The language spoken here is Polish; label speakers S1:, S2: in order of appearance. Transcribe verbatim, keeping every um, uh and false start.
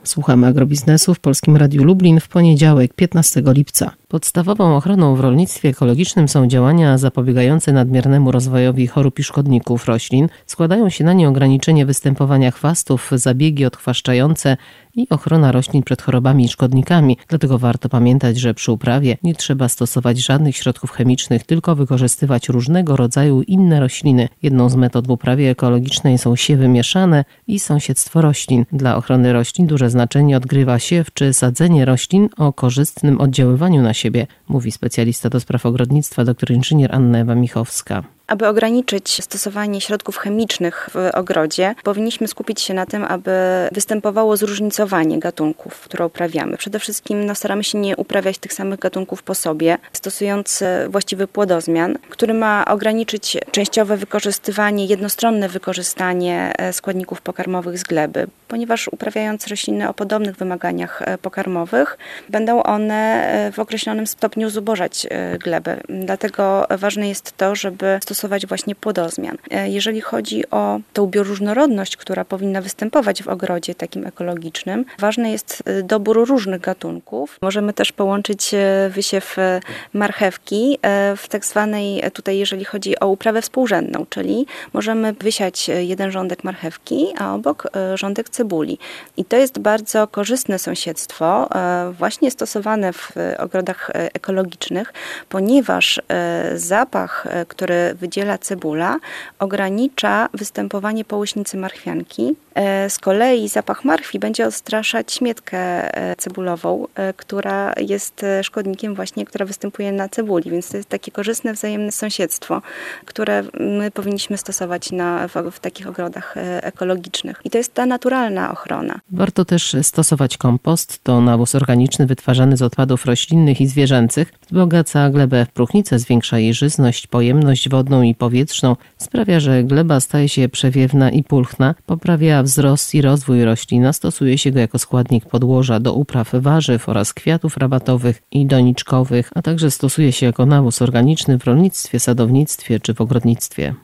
S1: Słuchamy agrobiznesu w Polskim Radiu Lublin w poniedziałek, piętnastego lipca. Podstawową ochroną w rolnictwie ekologicznym są działania zapobiegające nadmiernemu rozwojowi chorób i szkodników roślin. Składają się na nie ograniczenie występowania chwastów, zabiegi odchwaszczające i ochrona roślin przed chorobami i szkodnikami. Dlatego warto pamiętać, że przy uprawie nie trzeba stosować żadnych środków chemicznych, tylko wykorzystywać różnego rodzaju inne rośliny. Jedną z metod w uprawie ekologicznej są siewy mieszane i sąsiedztwo roślin. Dla ochrony roślin duże znaczenie odgrywa siew czy sadzenie roślin o korzystnym oddziaływaniu na siebie, mówi specjalista do spraw ogrodnictwa dr inżynier Anna Ewa Michowska.
S2: Aby ograniczyć stosowanie środków chemicznych w ogrodzie, powinniśmy skupić się na tym, aby występowało zróżnicowanie gatunków, które uprawiamy. Przede wszystkim no, staramy się nie uprawiać tych samych gatunków po sobie, stosując właściwy płodozmian, który ma ograniczyć częściowe wykorzystywanie, jednostronne wykorzystanie składników pokarmowych z gleby, ponieważ uprawiając rośliny o podobnych wymaganiach pokarmowych, będą one w określonym stopniu zubożać glebę. Dlatego ważne jest to, żeby stosować właśnie płodozmian. Jeżeli chodzi o tą bioróżnorodność, która powinna występować w ogrodzie takim ekologicznym, ważny jest dobór różnych gatunków. Możemy też połączyć wysiew marchewki w tak zwanej, tutaj jeżeli chodzi o uprawę współrzędną, czyli możemy wysiać jeden rządek marchewki, a obok rządek cebuli. I to jest bardzo korzystne sąsiedztwo, właśnie stosowane w ogrodach ekologicznych, ponieważ zapach, który wydziela cebula, ogranicza występowanie połyśnicy marchwianki. Z kolei zapach marchwi będzie odstraszać śmietkę cebulową, która jest szkodnikiem właśnie, która występuje na cebuli, więc to jest takie korzystne wzajemne sąsiedztwo, które my powinniśmy stosować na, w, w takich ogrodach ekologicznych. I to jest ta naturalna ochrona.
S1: Warto też stosować kompost. To nawóz organiczny wytwarzany z odpadów roślinnych i zwierzęcych. Wzbogaca glebę w próchnicę, zwiększa jej żyzność, pojemność wodną i powietrzną, sprawia, że gleba staje się przewiewna i pulchna, poprawia wzrost i rozwój roślin, stosuje się go jako składnik podłoża do upraw warzyw oraz kwiatów rabatowych i doniczkowych, a także stosuje się jako nawóz organiczny w rolnictwie, sadownictwie czy w ogrodnictwie.